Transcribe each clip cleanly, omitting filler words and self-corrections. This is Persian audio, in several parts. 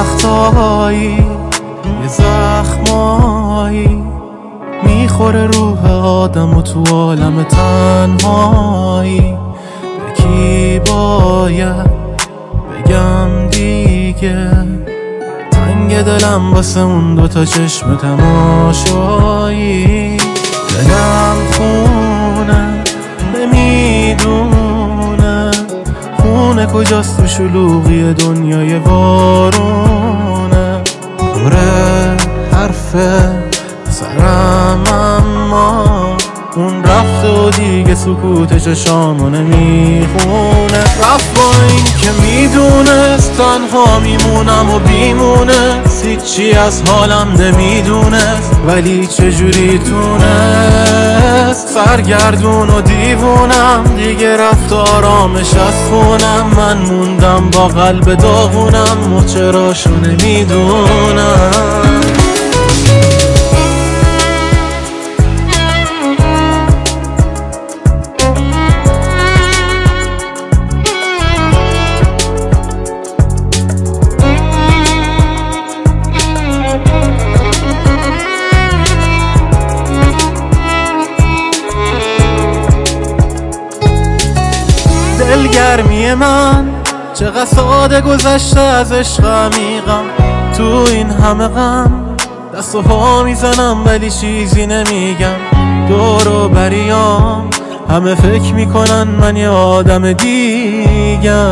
وقتایی یه زخمایی میخوره روح آدم و تو عالم تنهایی. به کی باید بگم دیگه؟ تنگ دلم واسه اون دوتا چشم تماشایی. دلم خونه نمیدونه خونه کجاست تو شلوغی دنیای وارونه. دوره حرفه سرم اما اون رفته و دیگه سکوت چشامو نمیخونه. رفت با این که میدونست تنها میمونم و بیمونست، هیچی از حالم نمیدونست ولی چجوری تونست. سرگردون و دیوونم دیگه رفت آرامش از خونم. من موندم با قلب داغونم و چراشو نمیدونم. دلگرمی من چقدر ساده گذشته از عشق عمیقم. تو این همه غم دست و پا میزنم ولی چیزی نمیگم. دور و بریام همه فکر میکنن من یه آدم دیگم.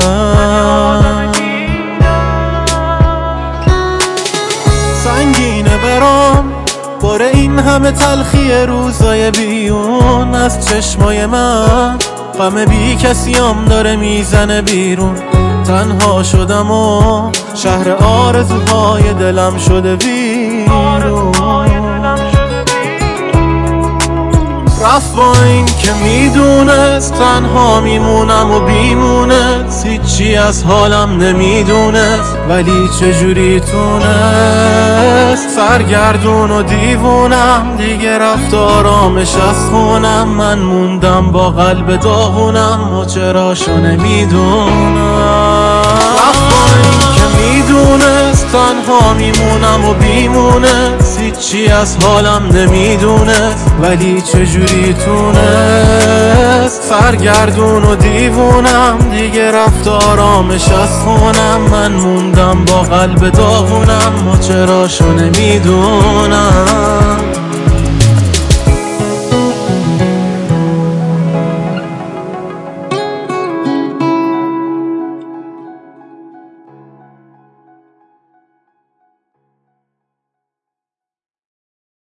سنگینه برام باره این همه تلخی روزای بیون از چشمای من. غم بی کسیم داره میزنه بیرون. تنها شدم و شهر آرزوهای دلم شده ویرون. رفت با این که میدونست تنها میمونم و بیمونست، هیچی از حالم نمیدونست ولی چجوری تونست. سرگردون و دیوونم دیگه رفت آرامش از خونم. من موندم با قلب داغونم و چراشو نمیدونم. رفت با این که میدونست تنها میمونم و بیمونست، هیچی از حالم نمیدونست ولی چجوری تونست. سرگردون و دیوونم دیگه رفت آرامش از خونم. من موندم با قلب داغونم و چراشو نمیدونم.